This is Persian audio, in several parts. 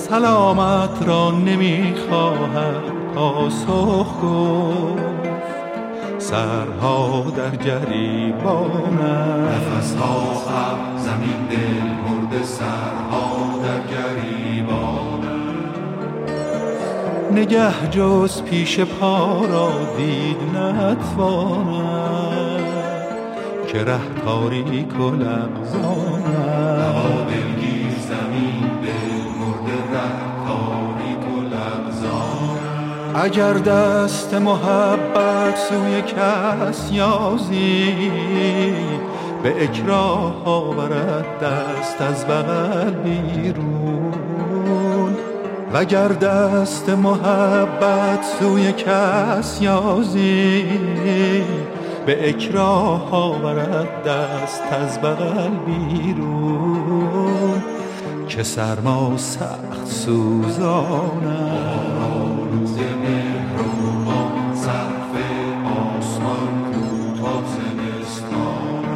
سلامت را نمیخواهد پاسخ گفت، سرها در گریبانند. نفس‌ها ابر، زمین دل مرده، سرها در گریبانند. نگه جز پیش پا را دید نتواند، که ره تاریک و لغزانند. هوا دلگیر، زمین دل مرده، ره تاریک و لغزانند. اگر دست محبت سوی کس یازی، به اکراه آورد دست از بغل بیرون. وگر دست محبت سوی کس یازی، به اکراه آورد دست از بغل بیرون. که سرما سخت سوزانم روز مهربان، سقف آسمان کوتاه زمستانم.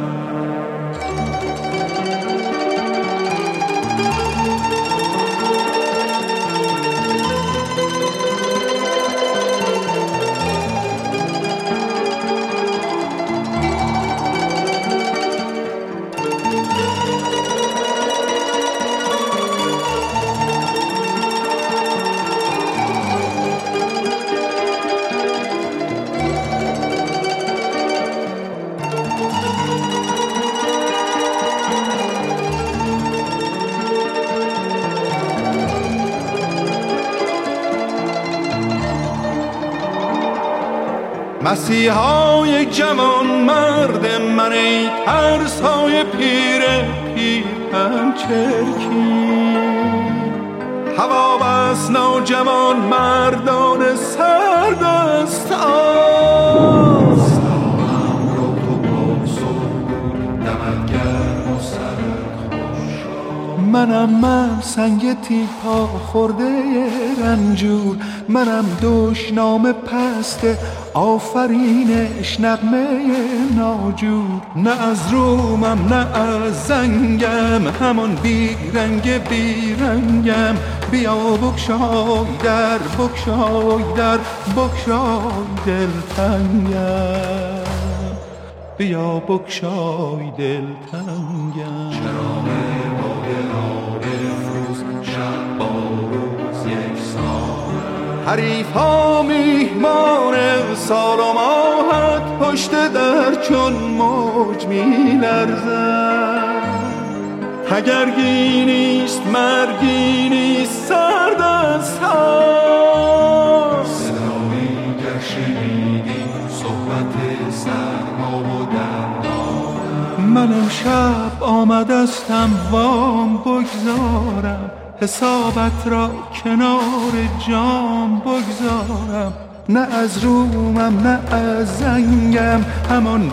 مسیحا یک جوان مرد من، ای ترسای پیر پنچرکی. هوا بس نوجوان مردان سردست است. سلامم رو تو پاسخ بود، دمت گرم و سرت خوش. من سنگ تیپا خورده رنجور، منم دشنام پست آفرینش نغمه ناجور. نه از رومم نه از زنگم، همان بیرنگم. بیا بگشای در، بگشای در، بگشای دلتنگم. بیا بگشای دلتنگم. چراغ باده روز، شب با روز یکسان. حریفا میهمان سال و ماهت، پشت در چون موج میلرزد. تگرگی نیست مرگی نیست، سردست هست. صدایی گر شنیدی، صحبت سرما و دردانم. من امشب آمدستم وام بگذارم، حسابت را کنار جام بگذارم. نه از رومم نه از زنگم، همان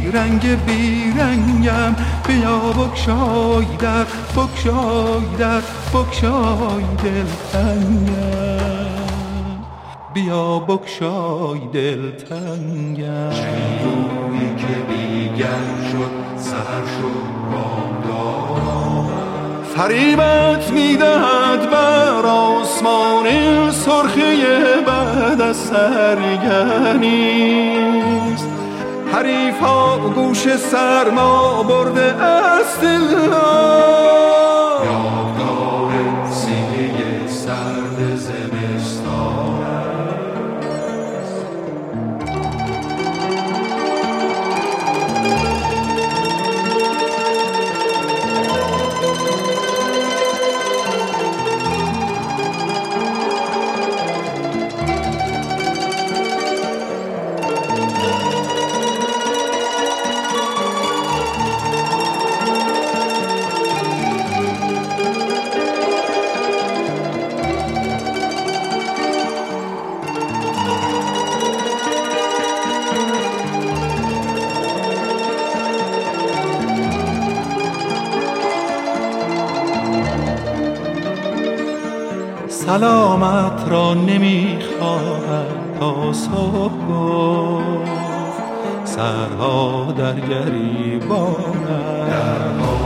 بیرنگم. بیا بگشای در، بگشای در، بگشای دلتنگم. بیا بگشای دلتنگم. روی که دیگر شد، سحر شد بامداد. فریبت میدهد بر آسمان سرخی بعد از سرگنیست. حریفا گوش سرما برده از دل، یادگار سینه سرد زمستان. سلامت را نمیخواهد پاسخ گفت، سرها در گریبانند.